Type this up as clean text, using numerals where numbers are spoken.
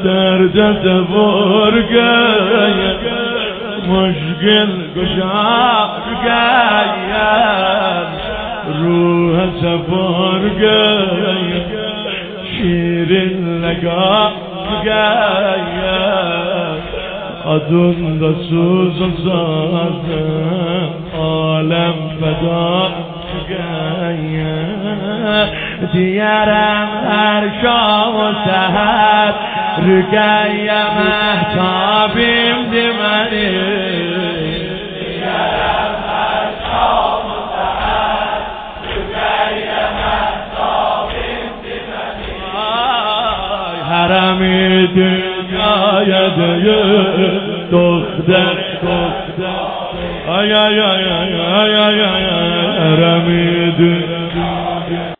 دردت برگه مشکل گشاگه روح سفرگه شیرین لگاگه adın da susansın alem feda diyarem her şam ve seher rükayye mehtabim dimeni diyarem her şam ve seher rükayye mehtabim dimeni harami dünyaya değil دختر ay ay ay ay ay ay ay ay